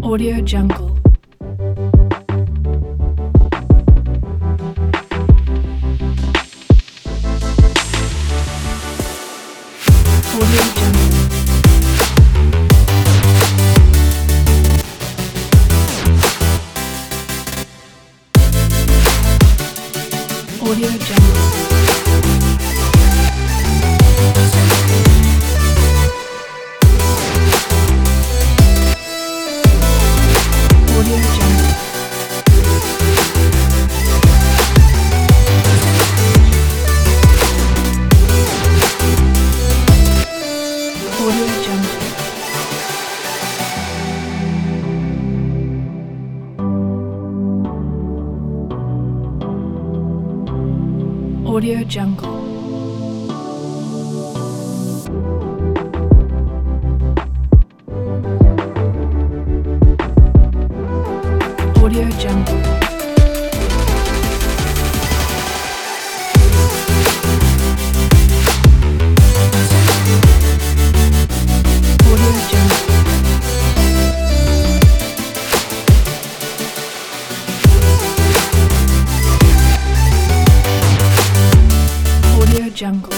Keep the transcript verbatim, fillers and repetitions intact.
Audio Jungle. Audio Jungle. Audio Jungle. Audio Jungle. Audio Jungle. Audio Jungle. Audio Jungle. Audio Jungle. Audio Jungle.